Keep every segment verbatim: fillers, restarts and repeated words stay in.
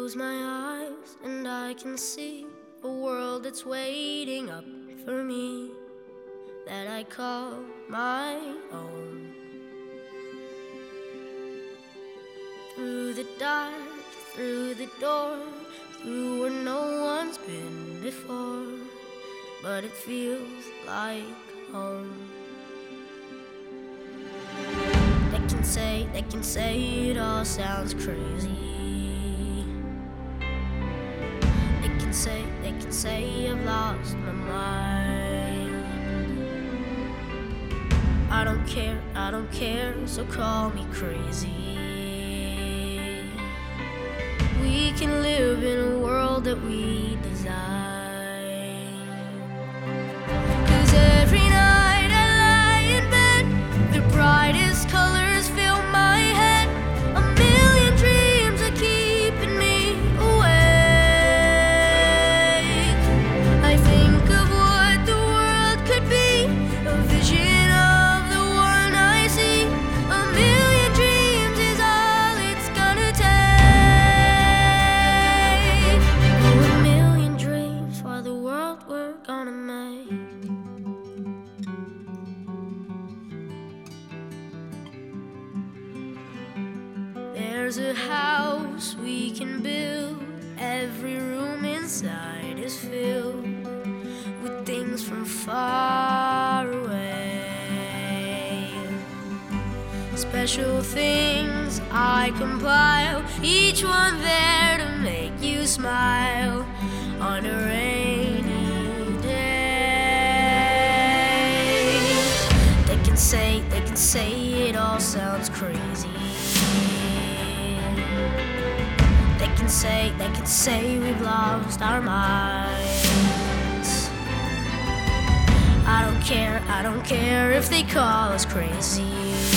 close my eyes and I can see a world that's waiting up for me, that I call my own. Through the dark, through the door, through where no one's been before, but it feels like home. They can say, they can say it all sounds crazy. They can say, they can say I've lost my mind. I don't care, I don't care, so call me crazy. We can live in a world that we design. 'Cause every night I lie in bed, the brightest colors fill my head. A million dreams are keeping me awake. I think of what the world could be, a vision of the one I see. A million dreams is all it's gonna take. We're gonna make. There's a house we can build. Every room inside is filled with things from far away. Special things I compile, each one there to make you smile on a rainy say, they can say it all sounds crazy. They can say, they can say we've lost our minds. I don't care, I don't care if they call us crazy.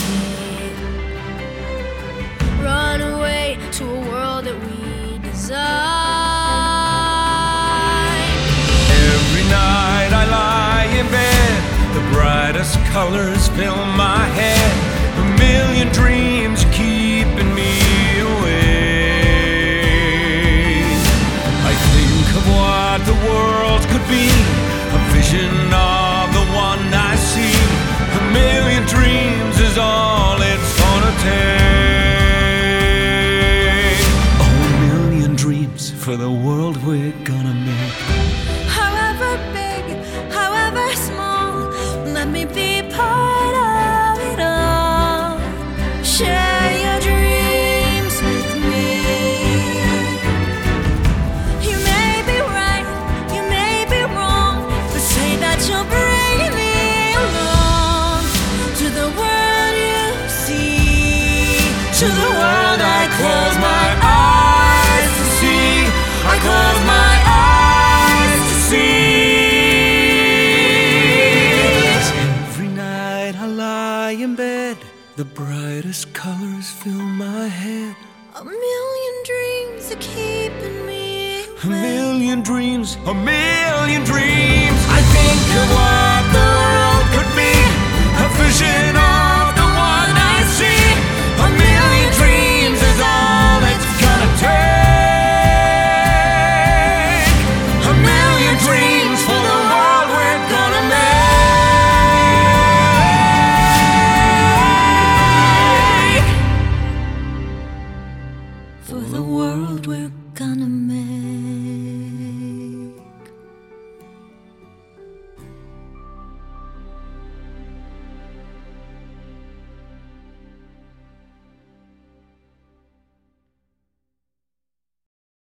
Run away to a world that we design. Every night I lie in bed, the brightest colors fill my head. A million dreams keeping me awake. I think of what the world could be, a vision of the one I see. A million dreams is all it's gonna take. Oh, a million dreams for the world we're gonna make. However big, however small, let me be part of it all. Share your dreams with me. You may be right, you may be wrong, but say that you'll bring me along to the world you see, to the world I close my eyes to see. I close my eyes to see. In bed, the brightest colors fill my head. A million dreams are keeping me awake. A million dreams, a million dreams. I think of what the world could be, a vision of the one I see. A million dreams is all it's gonna take. A million dreams for the world we're gonna make. For the world we're gonna make.